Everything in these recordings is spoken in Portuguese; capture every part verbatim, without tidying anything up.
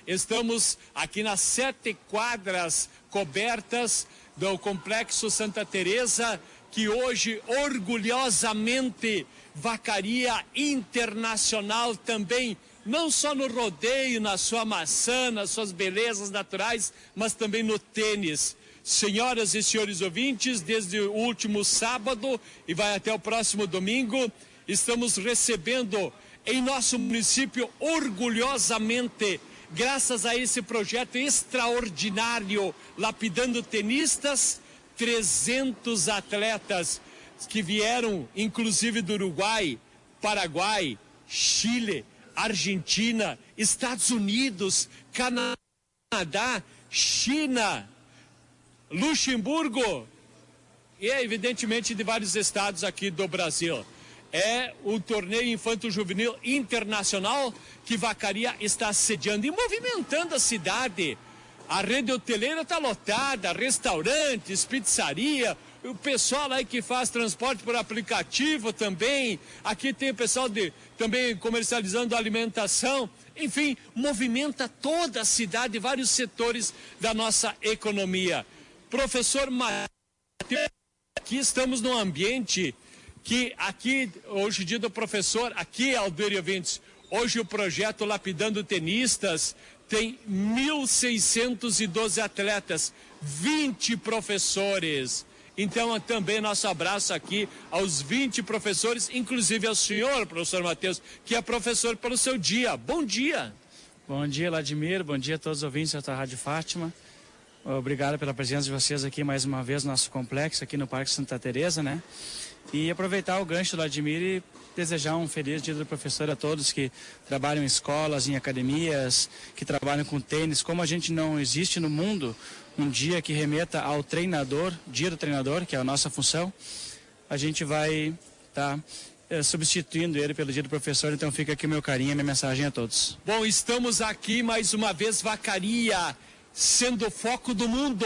Estamos aqui nas sete quadras cobertas do Complexo Santa Teresa, que hoje orgulhosamente Vacaria Internacional também, não só no rodeio, na sua maçã, nas suas belezas naturais, mas também no tênis. Senhoras e senhores ouvintes, desde o último sábado e vai até o próximo domingo, estamos recebendo em nosso município orgulhosamente, graças a esse projeto extraordinário, Lapidando Tenistas, trezentos atletas que vieram inclusive do Uruguai, Paraguai, Chile, Argentina, Estados Unidos, Canadá, China, Luxemburgo e evidentemente de vários estados aqui do Brasil. É o torneio infanto-juvenil internacional que Vacaria está sediando e movimentando a cidade. A rede hoteleira está lotada, restaurantes, pizzaria, o pessoal aí que faz transporte por aplicativo também. Aqui tem o pessoal de, também comercializando alimentação. Enfim, movimenta toda a cidade, vários setores da nossa economia. Professor Matheus, aqui estamos num ambiente que aqui, hoje dia do professor, aqui Aldeir e ouvintes, hoje o projeto Lapidando Tenistas tem mil seiscentos e doze atletas, vinte professores. Então também nosso abraço aqui aos vinte professores, inclusive ao senhor, professor Matheus, que é professor pelo seu dia. Bom dia. Bom dia, Vladimir, bom dia a todos os ouvintes da Rádio Fátima. Obrigado pela presença de vocês aqui mais uma vez no nosso complexo aqui no Parque Santa Teresa, né? E aproveitar o gancho do Vladimir e desejar um feliz dia do professor a todos que trabalham em escolas, em academias, que trabalham com tênis. Como a gente não existe no mundo um dia que remeta ao treinador, dia do treinador, que é a nossa função, a gente vai estar tá, é, substituindo ele pelo dia do professor, então fica aqui o meu carinho e minha mensagem a todos. Bom, estamos aqui mais uma vez, Vacaria, sendo o foco do mundo.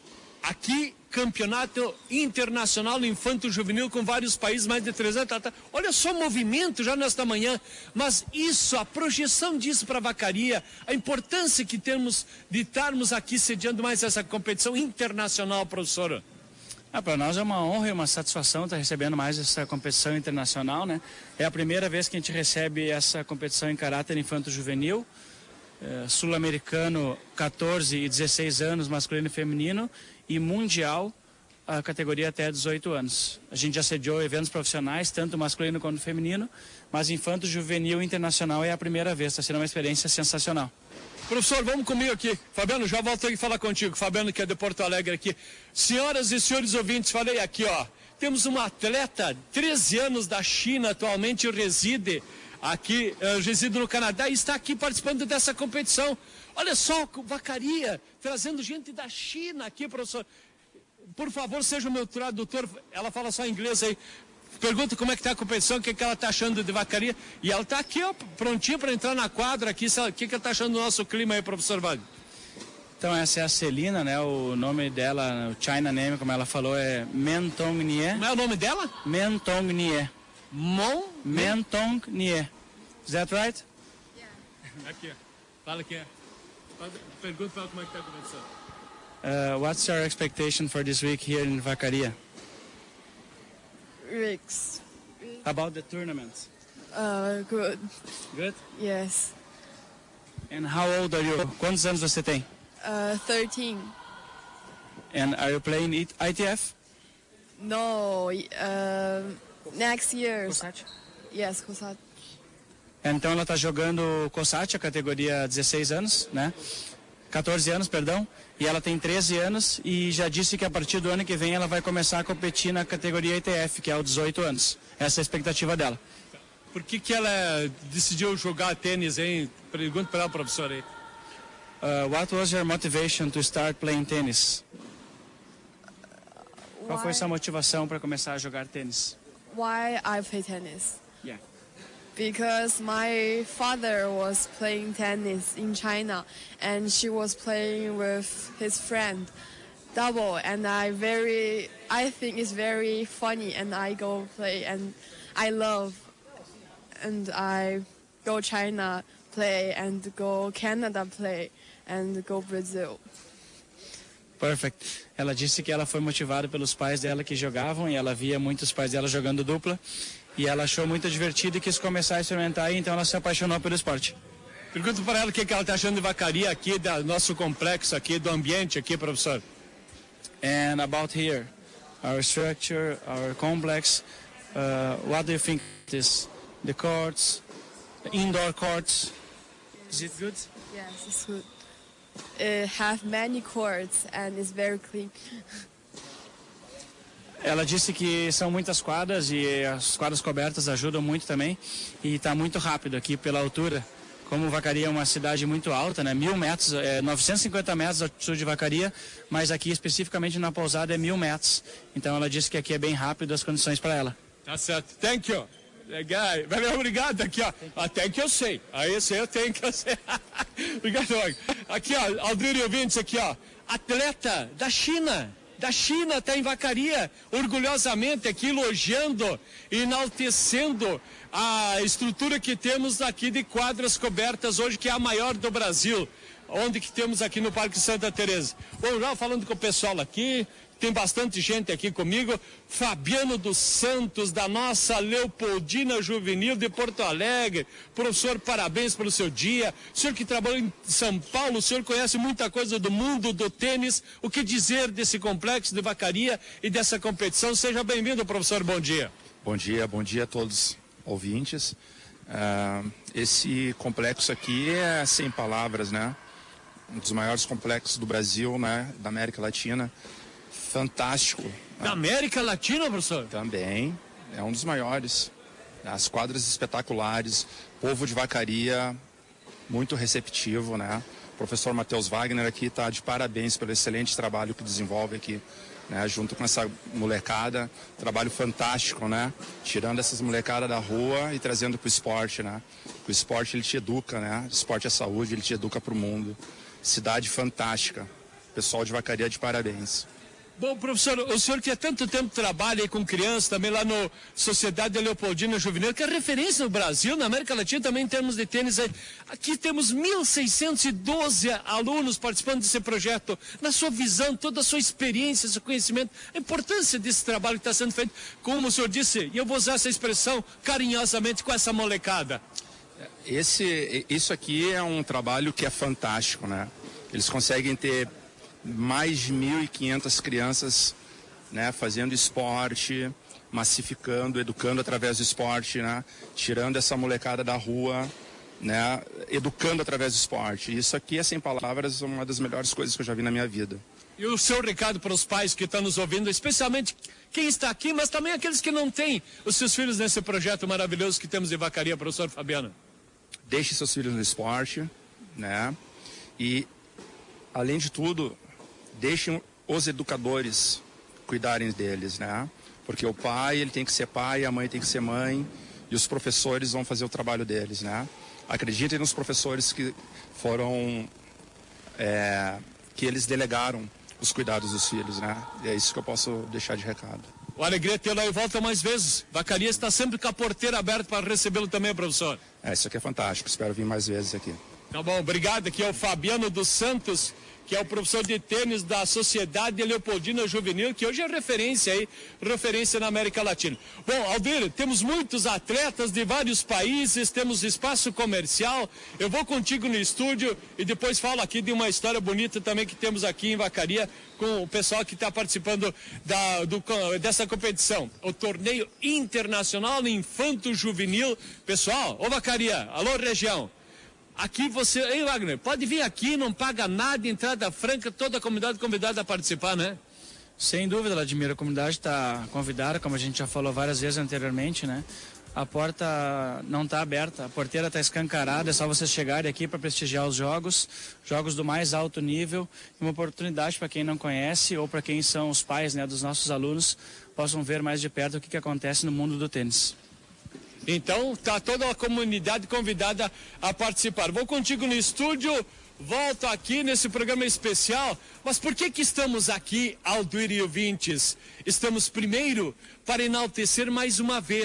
Aqui, campeonato internacional infanto-juvenil com vários países, mais de trezentos. Olha só o movimento já nesta manhã. Mas isso, a projeção disso para a Vacaria, a importância que temos de estarmos aqui sediando mais essa competição internacional, professora. Ah, para nós é uma honra e uma satisfação estar recebendo mais essa competição internacional, né? É a primeira vez que a gente recebe essa competição em caráter infanto-juvenil. É, sul-americano, quatorze e dezesseis anos, masculino e feminino, e mundial, a categoria até dezoito anos. A gente já sediou eventos profissionais, tanto masculino quanto feminino, mas infanto-juvenil internacional é a primeira vez, está sendo uma experiência sensacional. Professor, vamos comigo aqui. Fabiano, já volto aqui falar contigo. Fabiano, que é de Porto Alegre aqui. Senhoras e senhores ouvintes, falei aqui, ó. Temos uma atleta, treze anos, da China, atualmente reside aqui, uh, reside no Canadá e está aqui participando dessa competição. Olha só, Vacaria, trazendo gente da China aqui, professor. Por favor, seja o meu tradutor. Ela fala só inglês aí. Pergunta como é que está a competição, o que, que ela está achando de Vacaria. E ela está aqui, ó, prontinha para entrar na quadra aqui. O que, que ela está achando do nosso clima aí, professor Wagner? Então essa é a Celina, né? O nome dela, o China name, como ela falou, é Mentong Nie. Como é o nome dela? Mentong Nie. Mon? Mentong Nie. Is that right? Yeah. Aqui, fala aqui. Pergunta para ela como é que está a competição. Uh, what's your expectation for this week here in Vacaria? Rigs. About the tournament? Uh, good. Good? Yes. And how old are you? Quantos anos você tem? Uh, thirteen. And are you playing I T F? No, uh, next year. COSAT? Yes, COSAT. Então ela está jogando COSAT, a categoria dezesseis anos, né? quatorze anos, perdão. E ela tem treze anos e já disse que a partir do ano que vem ela vai começar a competir na categoria I T F, que é o dezoito anos. Essa é a expectativa dela. Por que que ela decidiu jogar tênis, hein? Pergunta para ela, professor aí. Uh, what was your motivation to start playing tennis? Why, Qual foi sua motivação para começar a jogar tênis? why I play tennis? Yeah. Because my father was playing tennis in China, and she was playing with his friend, double, and I very, I think it's very funny, and I go play, and I love, and I go China play and go Canada play and go Brazil. Perfect. Ela disse que ela foi motivada pelos pais dela que jogavam e ela via muitos pais dela jogando dupla e ela achou muito divertido e quis começar a experimentar e então ela se apaixonou pelo esporte. Pergunto para ela o que, que ela está achando de Vacaria aqui, do nosso complexo aqui, do ambiente aqui, professor. And about here, our structure, our complex, uh, what do you think this? The courts, the indoor courts, is it good? Yes, it's good. It have many courts and it's very clean. Ela disse que são muitas quadras e as quadras cobertas ajudam muito também e está muito rápido aqui pela altura. Como Vacaria é uma cidade muito alta, né? Mil metros, é, novecentos e cinquenta metros de altitude de Vacaria, mas aqui especificamente na pousada é mil metros. Então ela disse que aqui é bem rápido as condições para ela. Tá certo. Thank you. Legal. Valeu, obrigado. Aqui, ó. Até que eu sei. Aí esse eu tenho que eu sei. Obrigado. Aqui, ó. Aldir e ouvintes, aqui, ó. Atleta da China. Da China, está em Vacaria, orgulhosamente aqui elogiando, enaltecendo a estrutura que temos aqui de quadras cobertas hoje, que é a maior do Brasil, onde que temos aqui no Parque Santa Teresa. Bom, já falando com o pessoal aqui, tem bastante gente aqui comigo, Fabiano dos Santos, da nossa Leopoldina Juvenil de Porto Alegre. Professor, parabéns pelo seu dia. O senhor que trabalha em São Paulo, o senhor conhece muita coisa do mundo do tênis. O que dizer desse complexo de Vacaria e dessa competição? Seja bem-vindo, professor, bom dia. Bom dia, bom dia a todos ouvintes. Uh, esse complexo aqui é sem palavras, né? Um dos maiores complexos do Brasil, né? Da América Latina. Fantástico. Da América Latina, professor? Também, é um dos maiores. As quadras espetaculares, povo de Vacaria, muito receptivo, né? O professor Matheus Wagner aqui está de parabéns pelo excelente trabalho que desenvolve aqui, né? Junto com essa molecada, trabalho fantástico, né? Tirando essas molecadas da rua e trazendo para o esporte, né? O esporte, ele te educa, né? O esporte é saúde, ele te educa para o mundo. Cidade fantástica. Pessoal de Vacaria, de parabéns. Bom, professor, o senhor que há tanto tempo trabalha aí com crianças, também lá no Sociedade Leopoldina Juvenil, que é referência no Brasil, na América Latina também em termos de tênis. Aqui temos mil seiscentos e doze alunos participando desse projeto. Na sua visão, toda a sua experiência, seu conhecimento, a importância desse trabalho que está sendo feito, como o senhor disse, e eu vou usar essa expressão carinhosamente, com essa molecada. Esse, isso aqui é um trabalho que é fantástico, né? Eles conseguem ter mais de mil e quinhentas crianças, né, fazendo esporte, massificando, educando através do esporte, né, tirando essa molecada da rua, né, educando através do esporte. Isso aqui é, sem palavras, uma das melhores coisas que eu já vi na minha vida. E o seu recado para os pais que estão nos ouvindo, especialmente quem está aqui, mas também aqueles que não têm os seus filhos nesse projeto maravilhoso que temos em Vacaria, professor Fabiano? Deixe seus filhos no esporte, né, e, além de tudo, deixem os educadores cuidarem deles, né? Porque o pai, ele tem que ser pai, a mãe tem que ser mãe, e os professores vão fazer o trabalho deles, né? Acreditem nos professores que foram, é, que eles delegaram os cuidados dos filhos, né? E é isso que eu posso deixar de recado. O alegria tê-lo aí volta mais vezes. Vacaria está sempre com a porteira aberta para recebê-lo também, professor. É, isso aqui é fantástico, espero vir mais vezes aqui. Tá bom, obrigado. Aqui é o Fabiano dos Santos, que é o professor de tênis da Sociedade Leopoldina Juvenil, que hoje é referência aí, referência na América Latina. Bom, Aldir, temos muitos atletas de vários países, temos espaço comercial. Eu vou contigo no estúdio e depois falo aqui de uma história bonita também que temos aqui em Vacaria com o pessoal que está participando da, do, dessa competição. O torneio internacional Infanto Juvenil. Pessoal, ô Vacaria, alô região. Aqui você, hein, Wagner, pode vir aqui, não paga nada, entrada franca, toda a comunidade convidada a participar, né? Sem dúvida, Vladimir, a comunidade está convidada, como a gente já falou várias vezes anteriormente, né? A porta não está aberta, a porteira está escancarada, é só vocês chegarem aqui para prestigiar os jogos, jogos do mais alto nível, e uma oportunidade para quem não conhece ou para quem são os pais, né, dos nossos alunos, possam ver mais de perto o que, que acontece no mundo do tênis. Então, está toda a comunidade convidada a participar. Vou contigo no estúdio, volto aqui nesse programa especial. Mas por que que estamos aqui, Aldir e ouvintes? Estamos primeiro para enaltecer mais uma vez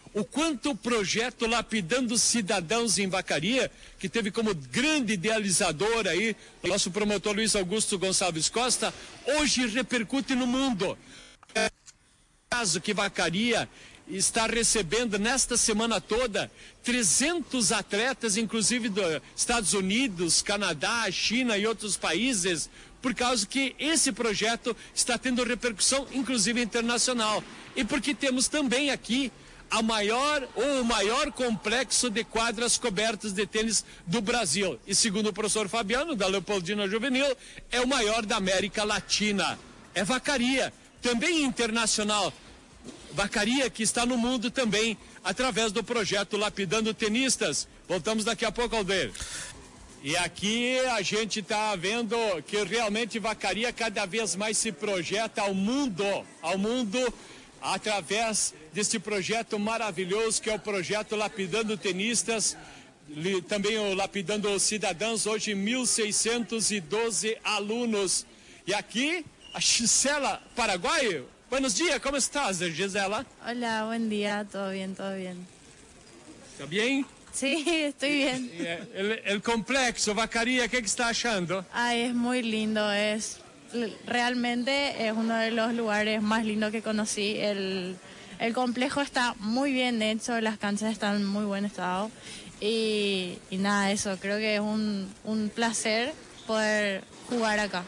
o quanto o projeto Lapidando Cidadãos em Vacaria, que teve como grande idealizador aí o nosso promotor Luiz Augusto Gonçalves Costa, hoje repercute no mundo. É o caso que Vacaria está recebendo nesta semana toda trezentos atletas, inclusive dos Estados Unidos, Canadá, China e outros países, por causa que esse projeto está tendo repercussão, inclusive internacional. E porque temos também aqui a maior ou o maior complexo de quadras cobertas de tênis do Brasil. E segundo o professor Fabiano, da Leopoldina Juvenil, é o maior da América Latina. É Vacaria, também internacional. Vacaria que está no mundo também, através do projeto Lapidando Tenistas. Voltamos daqui a pouco, Aldeir. E aqui a gente está vendo que realmente Vacaria cada vez mais se projeta ao mundo, ao mundo, através deste projeto maravilhoso que é o projeto Lapidando Tenistas, também o Lapidando Cidadãos, hoje mil seiscentos e doze alunos. E aqui a Gisela, Paraguai. Buenos dias, como estás, Gisela? Hola, buen día, todo bien, todo bien. ¿Está bien? Sí, estoy bien. El, el complexo, Vacaria, ¿qué está achando? Ay, es muy lindo, es realmente es uno de los lugares más lindos que conocí. El, el complejo está muy bien hecho, las canchas están en muy buen estado y, y nada, eso, creo que es un, un placer poder jugar acá.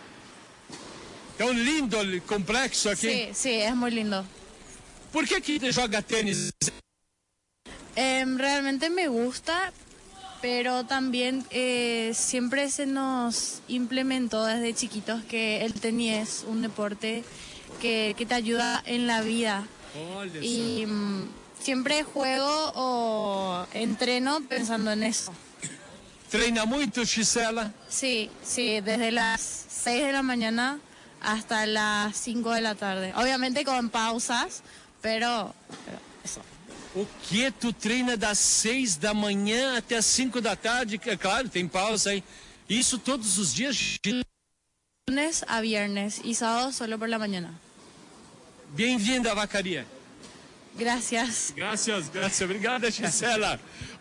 Tão lindo o complexo aqui. Sí, sí, es muy lindo. Por que que joga tênis? Eh, realmente me gusta, pero también eh, siempre se nos implementó desde chiquitos que el tenis es un deporte que, que te ayuda en la vida. Olha y um, siempre juego o entreno pensando en eso. ¿Treina mucho, Gisela? Sí, sí, desde las seis de la mañana hasta las cinco de la tarde. Obviamente con pausas, pero, pero eso. O que tu treina das seis da manhã até as cinco da tarde? Claro, tem pausa aí. Isso todos os dias? Lunes a viernes y sábado solo por la mañana. Bem-vinda à Vacaria. Gracias. Gracias, gracias. Obrigada, Gisela.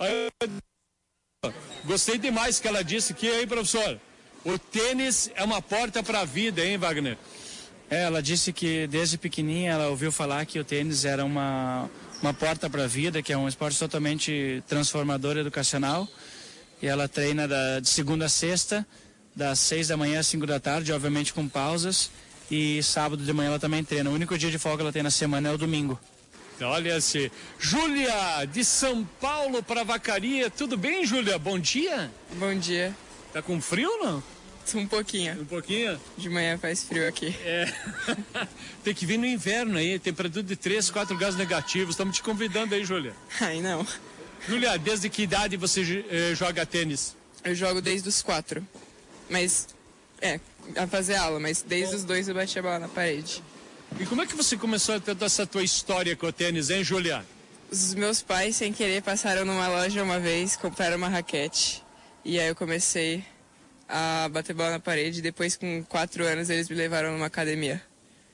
Gostei demais que ela disse que, aí, professor, o tênis é uma porta para a vida, hein, Wagner? É, ela disse que desde pequenininha ela ouviu falar que o tênis era uma, uma porta para a vida, que é um esporte totalmente transformador, educacional. E ela treina da, de segunda a sexta, das seis da manhã às cinco da tarde, obviamente com pausas. E sábado de manhã ela também treina. O único dia de folga que ela tem na semana é o domingo. Olha-se. Júlia, de São Paulo para Vacaria. Tudo bem, Júlia? Bom dia. Bom dia. Tá com frio ou não? Um pouquinho. Um pouquinho? De manhã faz frio aqui. É. Tem que vir no inverno aí, temperatura de três, quatro graus negativos. Estamos te convidando aí, Júlia. Ai, não. Júlia, desde que idade você eh, joga tênis? Eu jogo desde os quatro. Mas, é, a fazer aula, mas desde os dois eu bati a bola na parede. E como é que você começou a ter essa tua história com o tênis, hein, Júlia? Os meus pais, sem querer, passaram numa loja uma vez, compraram uma raquete. E aí eu comecei a bater bola na parede. E depois, com quatro anos, eles me levaram numa academia.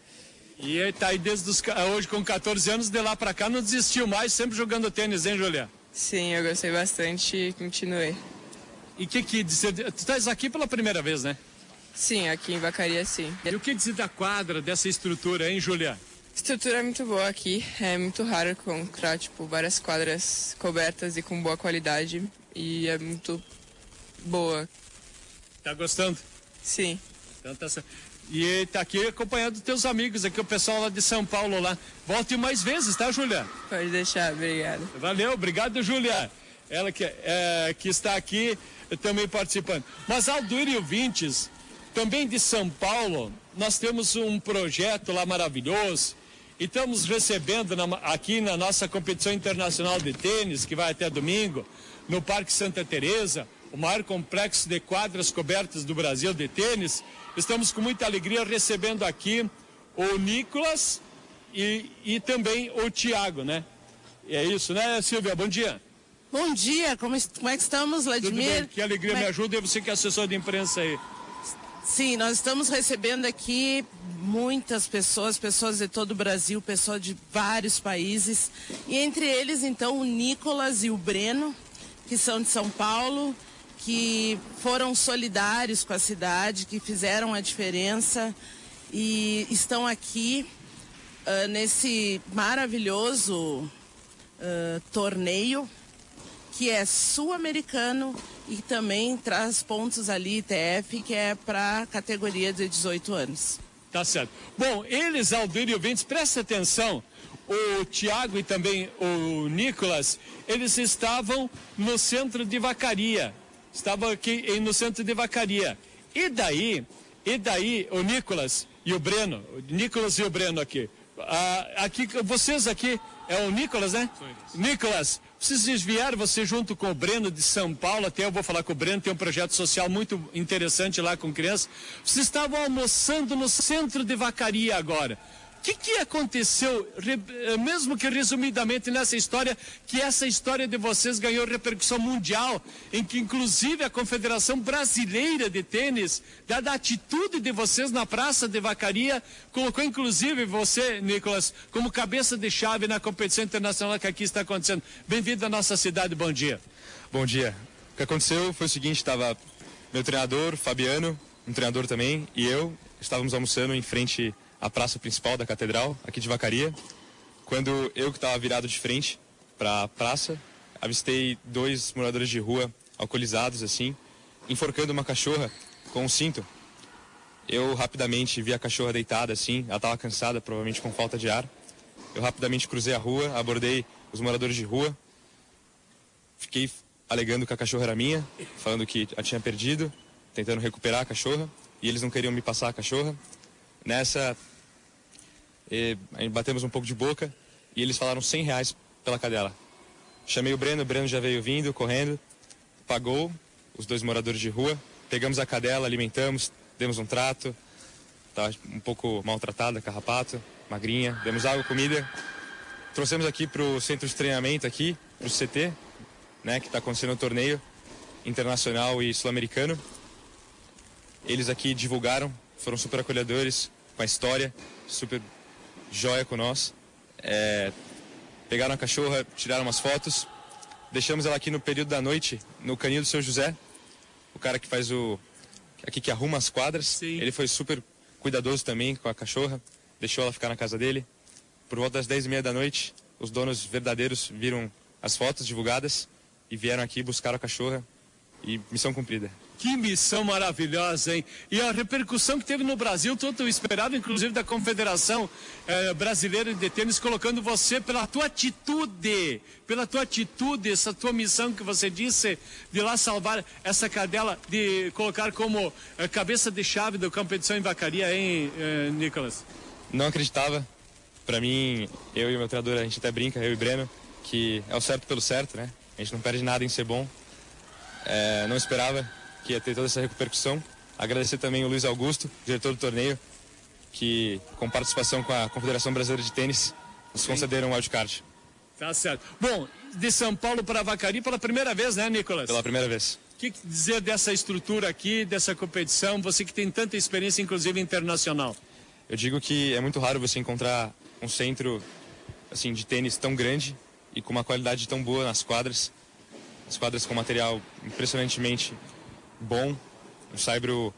E tá aí desde os, hoje com quatorze anos, de lá pra cá, não desistiu mais, sempre jogando tênis, hein, Júlia? Sim, eu gostei bastante e continuei. E o que que dizer? Tu estás aqui pela primeira vez, né? Sim, aqui em Vacaria, sim. E o que dizer da quadra, dessa estrutura, hein, Júlia? A estrutura é muito boa aqui, é muito raro encontrar, tipo, várias quadras cobertas e com boa qualidade. E é muito boa. Tá gostando? Sim. Então tá certo. E tá aqui acompanhando teus amigos aqui, o pessoal lá de São Paulo lá. Volte mais vezes, tá, Júlia? Pode deixar, obrigado. Valeu, obrigado, Júlia. Ela que, é, que está aqui também participando. Mas Alduírio e ouvintes, também de São Paulo, nós temos um projeto lá maravilhoso e estamos recebendo na, aqui na nossa competição internacional de tênis, que vai até domingo, no Parque Santa Teresa, o maior complexo de quadras cobertas do Brasil de tênis. Estamos com muita alegria recebendo aqui o Nicolas e, e também o Thiago, né? E é isso, né, Silvia? Bom dia. Bom dia, como, como é que estamos, Vladimir? Tudo bem? Que alegria, como me é... ajuda, e você que é assessor de imprensa aí. Sim, nós estamos recebendo aqui muitas pessoas, pessoas de todo o Brasil, pessoas de vários países. E entre eles, então, o Nicolas e o Breno, que são de São Paulo, que foram solidários com a cidade, que fizeram a diferença e estão aqui uh, nesse maravilhoso uh, torneio, que é sul-americano e também traz pontos ali, I T F, que é para a categoria de dezoito anos. Tá certo. Bom, eles, Aldir e ouvintes, presta atenção, o Tiago e também o Nicolas, eles estavam no centro de Vacaria, estavam aqui no centro de Vacaria. E daí, e daí, o Nicolas e o Breno, o Nicolas e o Breno aqui, ah, aqui, vocês aqui, é o Nicolas, né? Nicolas, vocês vieram, você junto com o Breno de São Paulo, até eu vou falar com o Breno, tem um projeto social muito interessante lá com crianças. Vocês estavam almoçando no centro de Vacaria agora. O que, que aconteceu, mesmo que resumidamente nessa história, que essa história de vocês ganhou repercussão mundial, em que inclusive a Confederação Brasileira de Tênis, dada a atitude de vocês na Praça de Vacaria, colocou inclusive você, Nicolas, como cabeça de chave na competição internacional que aqui está acontecendo. Bem-vindo à nossa cidade, bom dia. Bom dia. O que aconteceu foi o seguinte, estava meu treinador, Fabiano, um treinador também, e eu, estávamos almoçando em frente a praça principal da catedral, aqui de Vacaria, quando eu que estava virado de frente para a praça, avistei dois moradores de rua alcoolizados assim, enforcando uma cachorra com um cinto. Eu rapidamente vi a cachorra deitada assim, ela estava cansada, provavelmente com falta de ar. Eu rapidamente cruzei a rua, abordei os moradores de rua, fiquei alegando que a cachorra era minha, falando que a tinha perdido, tentando recuperar a cachorra, e eles não queriam me passar a cachorra. Nessa, eh, batemos um pouco de boca e eles falaram cem reais pela cadela. Chamei o Breno, o Breno já veio vindo, correndo, pagou os dois moradores de rua, pegamos a cadela, alimentamos, demos um trato, tá um pouco maltratada, carrapato, magrinha, demos água, comida, trouxemos aqui para o centro de treinamento aqui, para o C T, né, que está acontecendo o torneio internacional e sul-americano. Eles aqui divulgaram, foram super acolhedores, com a história, super joia com nós. É, pegaram a cachorra, tiraram umas fotos, deixamos ela aqui no período da noite, no canil do seu José, o cara que faz o... aqui que arruma as quadras. Sim. Ele foi super cuidadoso também com a cachorra, deixou ela ficar na casa dele. Por volta das dez e meia da noite, os donos verdadeiros viram as fotos divulgadas e vieram aqui buscar a cachorra e missão cumprida. Que missão maravilhosa, hein? E a repercussão que teve no Brasil, todo esperado, inclusive da Confederação eh, Brasileira de Tênis, colocando você pela tua atitude, pela tua atitude, essa tua missão que você disse, de lá salvar essa cadela, de colocar como eh, cabeça de chave da competição em Vacaria, hein, eh, Nicolas? Não acreditava. Pra mim, eu e o meu treinador, a gente até brinca, eu e o Breno, que é o certo pelo certo, né? A gente não perde nada em ser bom. É, não esperava que ia ter toda essa repercussão. Agradecer também o Luiz Augusto, diretor do torneio, que com participação com a Confederação Brasileira de Tênis, nos Sim. concederam um wildcard. Tá certo. Bom, de São Paulo para Vacaria pela primeira vez, né, Nicolas? Pela primeira vez. O que dizer dessa estrutura aqui, dessa competição, você que tem tanta experiência, inclusive internacional? Eu digo que é muito raro você encontrar um centro assim, de tênis tão grande e com uma qualidade tão boa nas quadras. As quadras com material impressionantemente bom, um saibro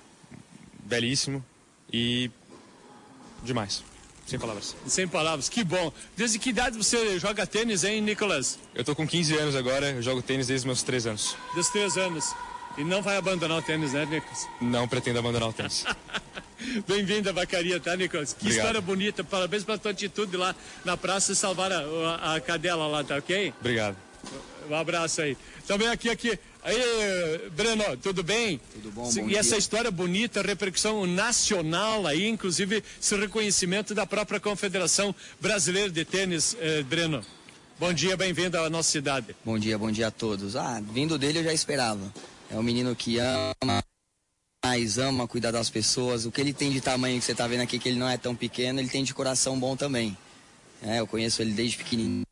belíssimo e demais. Sem palavras. Sem palavras, que bom. Desde que idade você joga tênis, hein, Nicolas? Eu tô com quinze anos agora, eu jogo tênis desde os meus três anos. Dos três anos. E não vai abandonar o tênis, né, Nicolas? Não pretendo abandonar o tênis. Bem-vindo à Vacaria, tá, Nicolas? Que Obrigado. História bonita. Parabéns pela tua atitude lá na praça e salvar a, a, a cadela lá, tá ok? Obrigado. Um abraço aí. Também aqui, aqui. Aí, Breno, tudo bem? Tudo bom, Sim, bom E dia. essa história bonita, repercussão nacional aí, inclusive esse reconhecimento da própria Confederação Brasileira de Tênis, eh, Breno. Bom dia, bem-vindo à nossa cidade. Bom dia, bom dia a todos. Ah, vindo dele eu já esperava. É um menino que ama, mais ama cuidar das pessoas. O que ele tem de tamanho que você tá vendo aqui, que ele não é tão pequeno, ele tem de coração bom também. É, eu conheço ele desde pequenininho,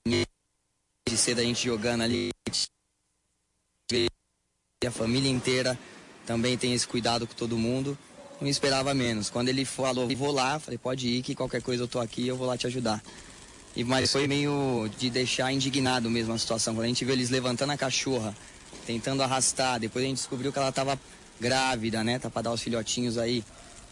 desde cedo a gente jogando ali, a família inteira. também tem esse cuidado com todo mundo. Não esperava menos. Quando ele falou, vou lá, falei, pode ir, que qualquer coisa eu tô aqui, eu vou lá te ajudar. E, mas foi meio de deixar indignado mesmo a situação. Quando a gente viu eles levantando a cachorra, tentando arrastar, depois a gente descobriu que ela estava grávida, né? Tá para dar os filhotinhos aí.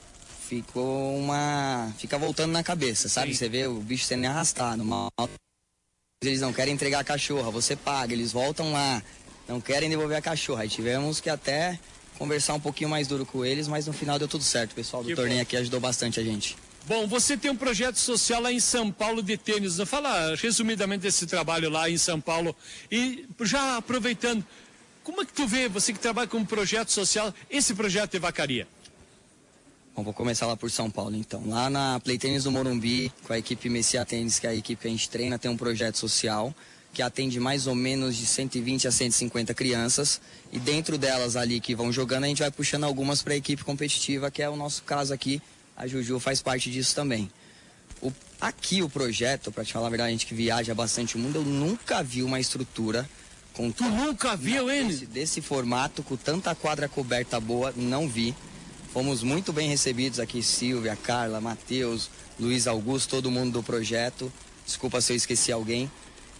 Ficou uma... Fica voltando na cabeça, sabe? Sim. Você vê o bicho sendo arrastado. Uma... Eles não querem entregar a cachorra, você paga, eles voltam lá, não querem devolver a cachorra. Aí tivemos que até conversar um pouquinho mais duro com eles, mas no final deu tudo certo. O pessoal do que torneio bom. Aqui ajudou bastante a gente. Bom, você tem um projeto social lá em São Paulo de tênis. Fala resumidamente desse trabalho lá em São Paulo. E já aproveitando, como é que tu vê, você que trabalha com um projeto social, esse projeto de vacaria? Bom, vou começar lá por São Paulo, então. Lá na Play Tênis do Morumbi, com a equipe Messia Tênis, que é a equipe que a gente treina, tem um projeto social que atende mais ou menos de cento e vinte a cento e cinquenta crianças. E dentro delas ali que vão jogando, a gente vai puxando algumas para a equipe competitiva, que é o nosso caso aqui. A Juju faz parte disso também. O, aqui o projeto, para te falar a verdade, a gente que viaja bastante o mundo, eu nunca vi uma estrutura com... Tu nunca viu, hein? Desse, desse formato, com tanta quadra coberta boa, não vi. Fomos muito bem recebidos aqui, Silvia, Carla, Matheus, Luiz Augusto, todo mundo do projeto. Desculpa se eu esqueci alguém.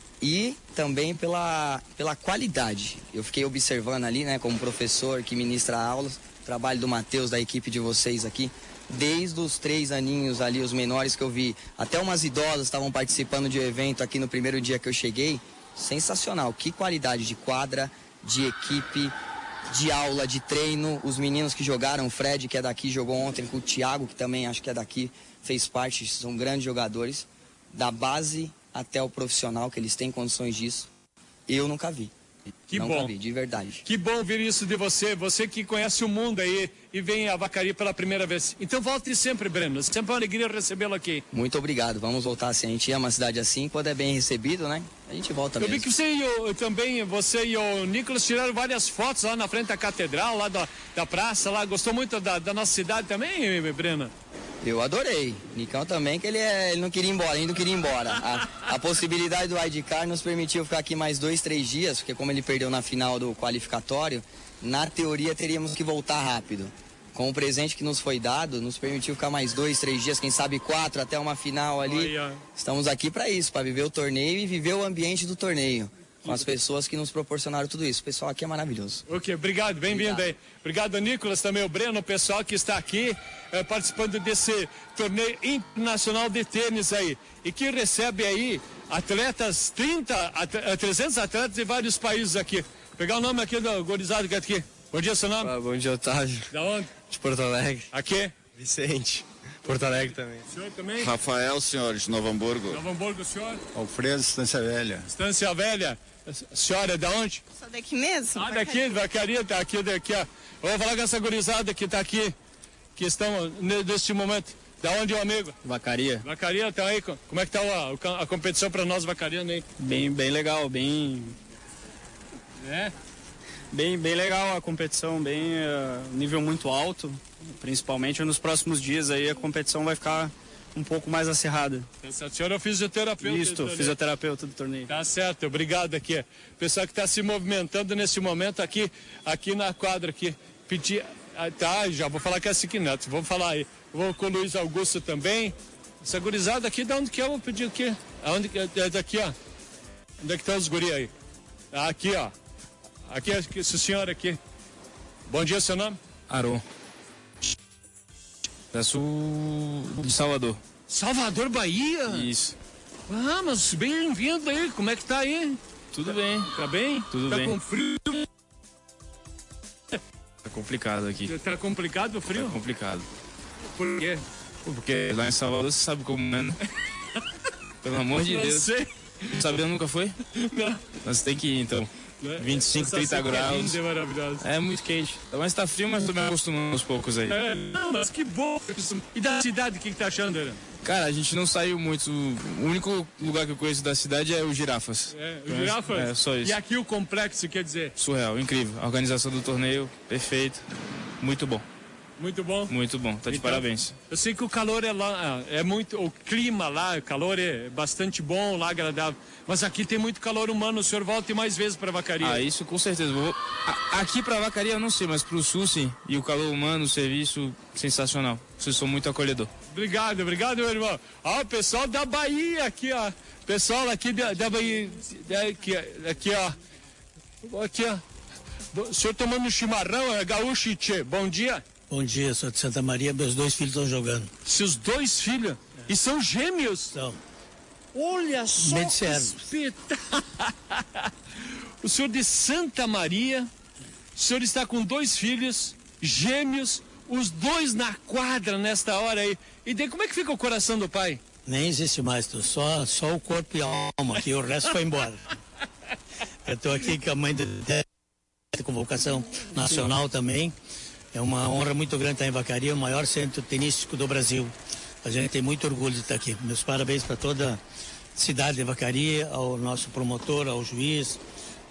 E também pela, pela qualidade. Eu fiquei observando ali, né, como professor que ministra aulas, o trabalho do Matheus, da equipe de vocês aqui. Desde os três aninhos ali, os menores que eu vi, até umas idosas estavam participando de um evento aqui no primeiro dia que eu cheguei. Sensacional, que qualidade de quadra, de equipe, de aula, de treino. Os meninos que jogaram, o Fred, que é daqui, jogou ontem com o Thiago, que também acho que é daqui, fez parte, são grandes jogadores. Da base até o profissional, que eles têm condições disso, eu nunca vi. Que nunca bom. vi, de verdade. Que bom ver isso de você, você que conhece o mundo aí e vem a Vacaria pela primeira vez. Então volte sempre, Breno, sempre uma alegria recebê-lo aqui. Muito obrigado, vamos voltar assim, a gente ama a cidade assim, quando é bem recebido, né, a gente volta mesmo. Eu vi que você e o, também, você e o Nicolas tiraram várias fotos lá na frente da catedral, lá da, da praça, lá, gostou muito da, da nossa cidade também, Breno? Eu adorei. Nicão também, que ele, é, ele não queria ir embora, ele não queria ir embora. A, a possibilidade do wildcard nos permitiu ficar aqui mais dois, três dias, porque como ele perdeu na final do qualificatório, na teoria teríamos que voltar rápido. Com o presente que nos foi dado, nos permitiu ficar mais dois, três dias, quem sabe quatro, até uma final ali. Estamos aqui para isso, para viver o torneio e viver o ambiente do torneio. Com as pessoas que nos proporcionaram tudo isso. O pessoal aqui é maravilhoso. Ok, obrigado, bem-vindo aí. Obrigado, Nicolas, também o Breno, o pessoal que está aqui eh, participando desse torneio internacional de tênis aí. E que recebe aí atletas, trinta, a trezentos atletas de vários países aqui. Vou pegar o nome aqui do gorizado que é aqui. Bom dia, seu nome? Ah, bom dia, Otávio. Da onde? De Porto Alegre. Aqui? Vicente. Porto Alegre também. O senhor também? Rafael, senhor, de Novo Hamburgo. Novo Hamburgo, o senhor? Alfredo, Estância Velha. Estância Velha. A senhora é de onde? Sou daqui mesmo. Ah, daqui, Vacaria, tá aqui, daqui, ó. Eu vou falar com essa gurizada que tá aqui, que estão neste momento. Da onde, o amigo? Vacaria. Vacaria, tá aí. Como é que tá a, a competição para nós, vacarianos aí? Bem, bem legal, bem... É? Bem, bem legal a competição, bem uh, nível muito alto. Principalmente nos próximos dias aí a competição vai ficar um pouco mais acirrada. Tá certo. O senhor é o fisioterapeuta? Isso, fisioterapeuta do torneio. Tá certo, obrigado aqui. O pessoal que está se movimentando nesse momento aqui, aqui na quadra aqui. Pedir, tá, já vou falar com a Siquineto, vou falar aí. Vou com o Luiz Augusto também. Essa gurizada aqui, de onde que eu vou pedir aqui? Aonde, é daqui, ó. Onde é que estão os guri aí? Aqui, ó. Aqui, esse senhor aqui. Bom dia, seu nome? Aron. Peço de Salvador. Salvador, Bahia? Isso. Ah, mas bem-vindo aí. Como é que tá aí? Tudo bem. Tá bem? Tudo tá bem. Tá com frio? Tá complicado aqui. Tá complicado o frio? Tá complicado. Por quê? Porque lá em Salvador você sabe como é, né? Pelo amor de Não Deus. Sei. Sabia nunca foi? Não. Mas tem que ir então. vinte e cinco, trinta graus. É, maravilhoso. É muito quente. Mas tá frio, mas tô me acostumando aos poucos aí. É, não, mas que bom. E da cidade, o que, que tá achando, Ana? Cara, a gente não saiu muito. O único lugar que eu conheço da cidade é o Girafas. É, o Girafas? É, só isso. E aqui o complexo, quer dizer? Surreal, incrível. A organização do torneio, perfeito. Muito bom. Muito bom? Muito bom, tá de então, parabéns. Eu sei que o calor é lá, é muito, o clima lá, o calor é bastante bom lá, agradável. Mas aqui tem muito calor humano, o senhor volta mais vezes para Vacaria? Ah, isso com certeza. Vou... Aqui para Vacaria eu não sei, mas pro sul sim. E o calor humano, o serviço, sensacional. Vocês são muito acolhedor. Obrigado, obrigado, meu irmão. Ó, o pessoal da Bahia aqui, ó. Pessoal aqui da, da Bahia, aqui, aqui, ó. Aqui, ó. O senhor tomando chimarrão, é gaúcho, tchê. Bom dia. Bom dia, sou de Santa Maria, meus dois filhos estão jogando. Seus dois filhos? É. E são gêmeos? São. Olha só que espetáculo. O senhor de Santa Maria, o senhor está com dois filhos, gêmeos, os dois na quadra nesta hora aí. E daí como é que fica o coração do pai? Nem existe mais, tô só, só o corpo e a alma aqui, o resto foi embora. Eu estou aqui com a mãe de convocação nacional também. É uma honra muito grande estar em Vacaria, o maior centro tenístico do Brasil. A gente tem muito orgulho de estar aqui. Meus parabéns para toda a cidade de Vacaria, ao nosso promotor, ao juiz,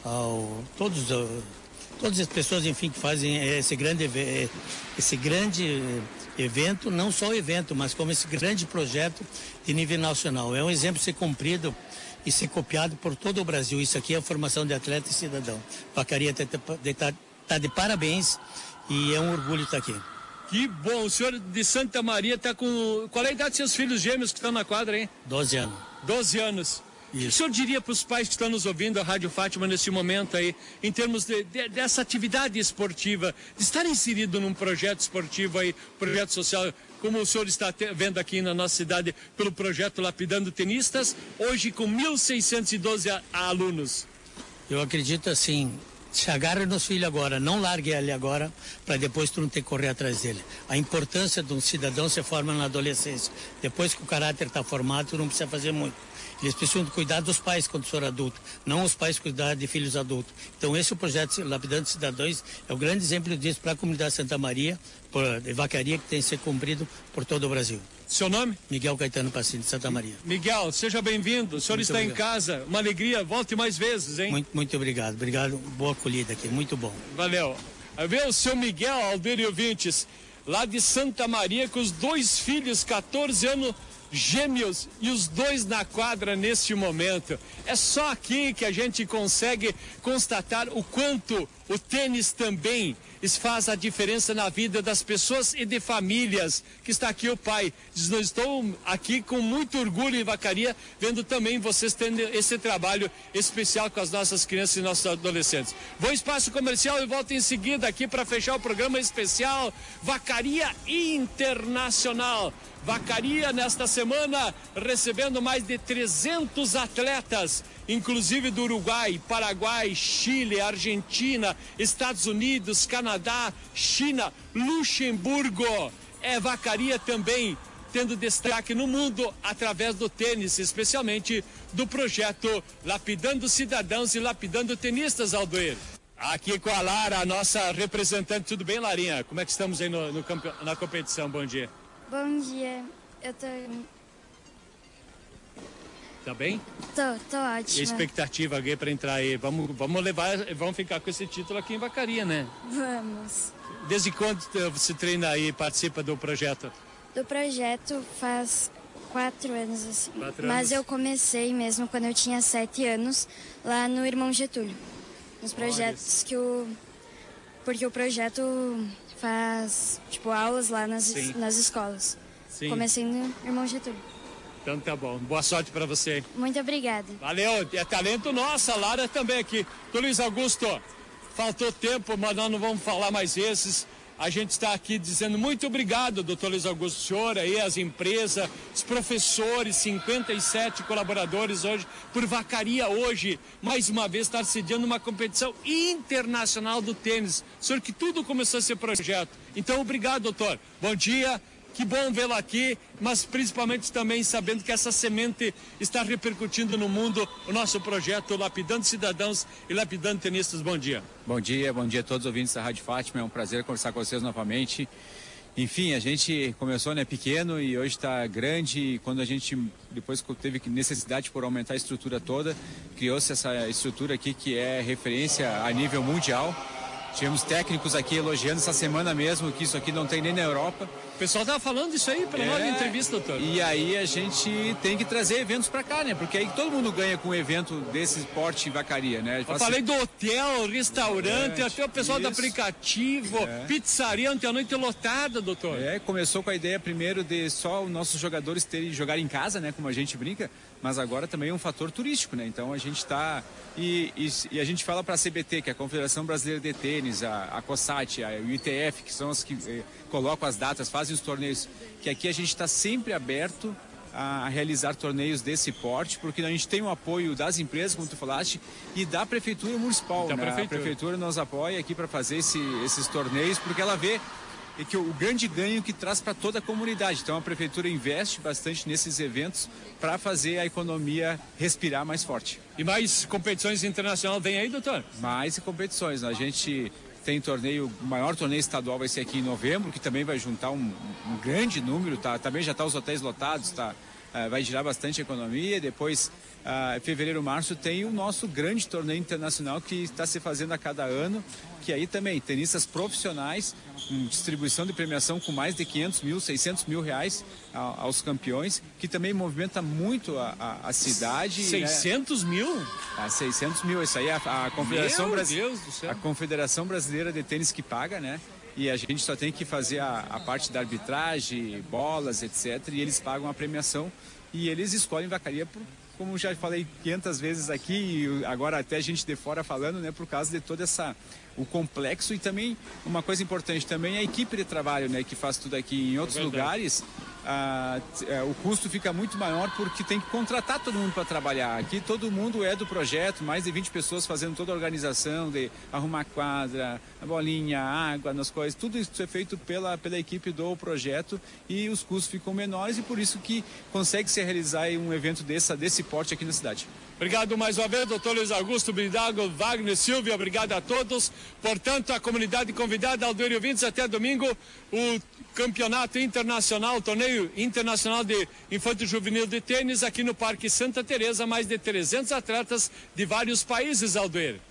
ao todos, todas as pessoas, enfim, que fazem esse grande, esse grande evento, não só o evento, mas como esse grande projeto de nível nacional. É um exemplo a ser cumprido e ser copiado por todo o Brasil. Isso aqui é a formação de atleta e cidadão. Vacaria está tá de parabéns. E é um orgulho estar aqui. Que bom, o senhor de Santa Maria está com... Qual é a idade dos seus filhos gêmeos que estão na quadra, hein? doze anos. doze anos. Isso. O que o senhor diria para os pais que estão nos ouvindo a Rádio Fátima nesse momento aí, em termos de, de, dessa atividade esportiva, de estar inserido num projeto esportivo aí, projeto social, como o senhor está te, vendo aqui na nossa cidade, pelo projeto Lapidando Tenistas, hoje com mil seiscentos e doze a, a alunos? Eu acredito assim... Se agarre nos filhos agora, não largue ele agora, para depois tu não ter que correr atrás dele. A importância de um cidadão se forma na adolescência. Depois que o caráter está formado, tu não precisa fazer muito. Eles precisam cuidar dos pais quando for adulto, não os pais cuidar de filhos adultos. Então esse é o projeto Lapidando Cidadãos, é o grande exemplo disso para a comunidade Santa Maria, por, de Vacaria, que tem que ser cumprido por todo o Brasil. Seu nome? Miguel Caetano Passinho, de Santa Maria. Miguel, seja bem-vindo. O senhor muito está obrigado. Em casa. Uma alegria. Volte mais vezes, hein? Muito, muito obrigado. Obrigado. Boa acolhida aqui. Muito bom. Valeu. Vê o seu Miguel, Aldeiro e ouvintes, lá de Santa Maria, com os dois filhos, quatorze anos, gêmeos, e os dois na quadra neste momento. É só aqui que a gente consegue constatar o quanto o tênis também faz a diferença na vida das pessoas e de famílias. Que está aqui o pai. Diz, não estou aqui com muito orgulho em Vacaria, vendo também vocês tendo esse trabalho especial com as nossas crianças e nossos adolescentes. Vou ao espaço comercial e volto em seguida aqui para fechar o programa especial Vacaria Internacional. Vacaria nesta semana recebendo mais de trezentos atletas, inclusive do Uruguai, Paraguai, Chile, Argentina, Estados Unidos, Canadá, China, Luxemburgo. É Vacaria também tendo destaque no mundo através do tênis, especialmente do projeto Lapidando Cidadãos e Lapidando Tenistas, Aldoir. Aqui com a Lara, a nossa representante. Tudo bem, Larinha? Como é que estamos aí no, no campe... na competição? Bom dia. Bom dia, eu tô... Tá bem? Tô, tô ótima. E a expectativa alguém para entrar aí? Vamos, vamos levar, vamos ficar com esse título aqui em Vacaria, né? Vamos. Desde quando você treina aí e participa do projeto? Do projeto faz quatro anos, assim. Quatro Mas anos. eu comecei mesmo quando eu tinha sete anos, lá no Irmão Getúlio. Nos projetos que o... Porque o projeto faz, tipo, aulas lá nas, nas escolas. Sim. Comecei no Irmão Getúlio. Então tá bom. Boa sorte para você. Muito obrigada. Valeu. É talento nosso. A Lara também aqui. Do Luiz Augusto, faltou tempo, mas nós não vamos falar mais esses. A gente está aqui dizendo muito obrigado, doutor Luiz Augusto, senhor aí, as empresas, os professores, cinquenta e sete colaboradores hoje, por Vacaria hoje, mais uma vez estar sediando uma competição internacional do tênis. Senhor, que tudo começou a ser projeto. Então, obrigado, doutor. Bom dia. Que bom vê-lo aqui, mas principalmente também sabendo que essa semente está repercutindo no mundo o nosso projeto Lapidando Cidadãos e Lapidando Tenistas. Bom dia. Bom dia, bom dia a todos os ouvintes da Rádio Fátima. É um prazer conversar com vocês novamente. Enfim, a gente começou, né, pequeno e hoje está grande. E quando a gente, depois que teve necessidade por aumentar a estrutura toda, criou-se essa estrutura aqui que é referência a nível mundial. Tivemos técnicos aqui elogiando essa semana mesmo, que isso aqui não tem nem na Europa. O pessoal estava falando isso aí para é, nós na entrevista, doutor. E aí a gente tem que trazer eventos para cá, né? Porque aí todo mundo ganha com um evento desse porte em Vacaria, né? Eu falei do hotel, restaurante, até o pessoal isso. do aplicativo, é. pizzaria, ontem à noite lotada, doutor. É, começou com a ideia primeiro de só os nossos jogadores terem jogar em casa, né? Como a gente brinca, mas agora também é um fator turístico, né? Então a gente está... E, e, e a gente fala para a C B T, que é a Confederação Brasileira de Tênis, a, a COSAT, a, o I T F, que são as que eh, colocam as datas, fazem os torneios, que aqui a gente está sempre aberto a realizar torneios desse porte, porque a gente tem o apoio das empresas, como tu falaste, e da Prefeitura Municipal. Da né? prefeitura. A Prefeitura nos apoia aqui para fazer esse, esses torneios, porque ela vê que o grande ganho que traz para toda a comunidade. Então a Prefeitura investe bastante nesses eventos para fazer a economia respirar mais forte. E mais competições internacionais vem aí, doutor? Mais competições. A gente tem torneio, o maior torneio estadual vai ser aqui em novembro, que também vai juntar um, um grande número, tá? Também já está os hotéis lotados, tá? Uh, vai girar bastante a economia. Depois, uh, fevereiro, março, tem o nosso grande torneio internacional que está se fazendo a cada ano, que aí também, tenistas profissionais, com distribuição de premiação com mais de quinhentos mil, seiscentos mil reais a, aos campeões, que também movimenta muito a, a, a cidade. seiscentos né? mil? Ah, seiscentos mil, isso aí é a, a Confederação Meu Deus do céu. A Confederação Brasileira de Tênis que paga, né? E a gente só tem que fazer a, a parte da arbitragem, bolas, etcétera. E eles pagam a premiação e eles escolhem Vacaria, por, como já falei quinhentas vezes aqui, e agora até a gente de fora falando, né? Por causa de toda essa... o complexo e também uma coisa importante também é a equipe de trabalho, né? Que faz tudo aqui. Em outros é lugares, ah, o custo fica muito maior porque tem que contratar todo mundo para trabalhar. Aqui todo mundo é do projeto, mais de vinte pessoas fazendo toda a organização de arrumar quadra, a bolinha, a água, nas coisas. Tudo isso é feito pela, pela equipe do projeto e os custos ficam menores e por isso que consegue se realizar um evento dessa, desse porte aqui na cidade. Obrigado mais uma vez, doutor Luiz Augusto Brindago, Wagner Silvia, obrigado a todos. Portanto, a comunidade convidada, Aldoir e ouvintes, até domingo, o campeonato internacional, o torneio internacional de infanto juvenil de tênis aqui no Parque Santa Teresa, mais de trezentos atletas de vários países, Aldoir.